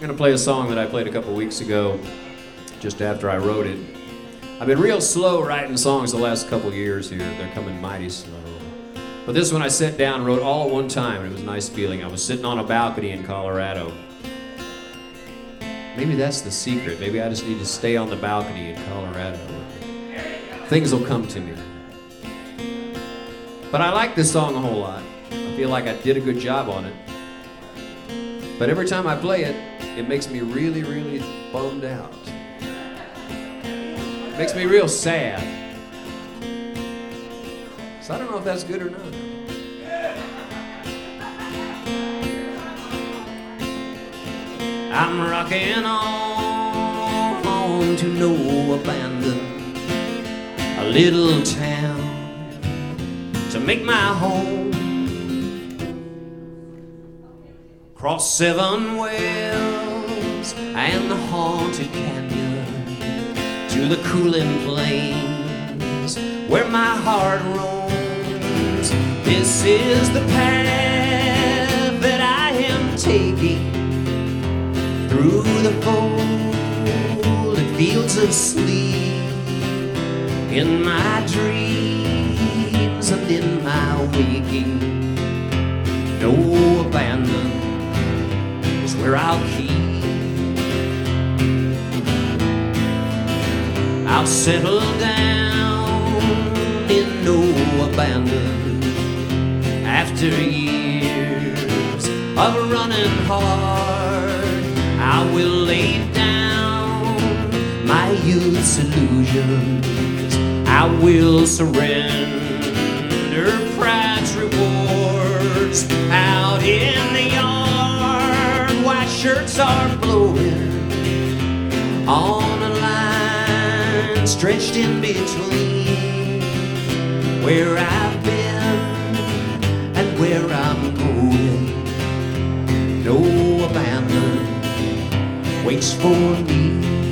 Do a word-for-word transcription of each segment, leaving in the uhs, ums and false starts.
going to play a song that I played a couple weeks ago, just after I wrote it. I've been real slow writing songs the last couple years here. They're coming mighty slow. But this one I sat down and wrote all at one time, and it was a nice feeling. I was sitting on a balcony in Colorado. Maybe that's the secret. Maybe I just need to stay on the balcony in Colorado. Things will come to me. But I like this song a whole lot. I feel like I did a good job on it. But every time I play it, it makes me really, really bummed out. It makes me real sad. So I don't know if that's good or not. I'm rocking on to no abandon, a little town to make my home. Cross seven wells and the haunted canyon to the cooling plains where my heart roams. This is the path that I am taking through the folded fields of sleep, in my dreams and in my waking. No abandon is where I'll keep. I'll settle down in no abandon after years of running hard. I will lay down my youth's illusions. I will surrender pride's rewards. Out in the yard, white shirts are blowing on a line stretched in between where I've been and where I'm going. No abandon waits for me.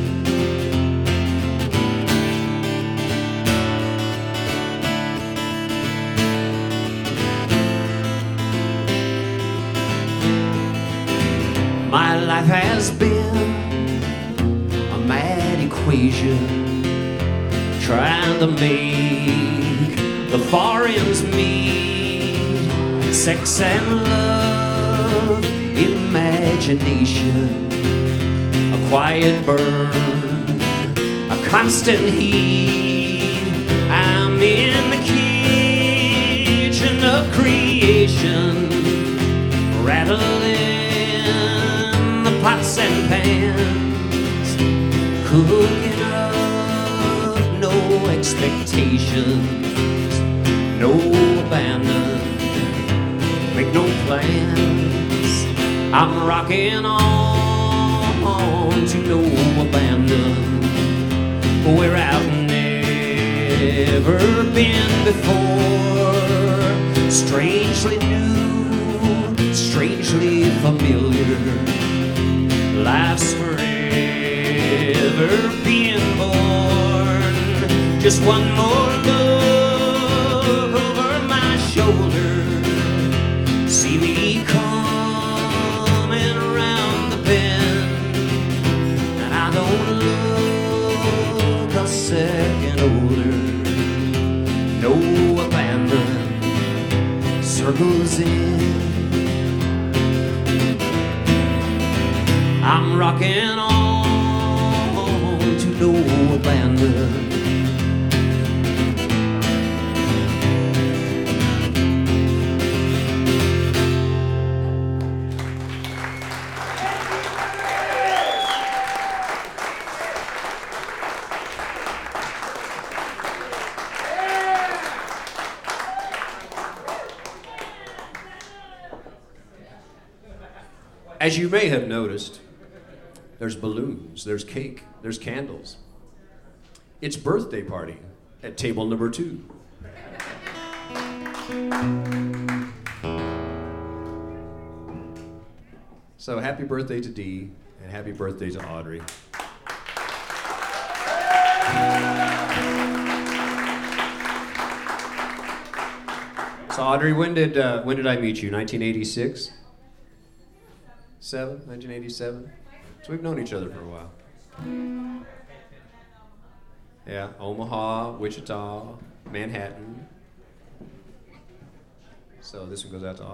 My life has been a mad equation, trying to make the far ends meet. Sex and love, imagination, a quiet burn, a constant heat. I'm in the kitchen of creation, rattling the pots and pans, cooking up no expectations, no abandon, make no plans. I'm rocking on to no abandon, where I've never been before. Strangely new, strangely familiar. Life's forever being born. Just one more look over my shoulder. See me coming around the bend, and I don't look a second older. No abandon circles in. I'm rocking on to no abandon. As you may have noticed, there's balloons, there's cake, there's candles. It's birthday party at table number two. So happy birthday to Dee, and happy birthday to Audrey. So Audrey, when did uh, when did I meet you? nineteen eighty-six? Seven? nineteen eighty-seven? So we've known each other for a while. Yeah, Omaha, Wichita, Manhattan. So this one goes out to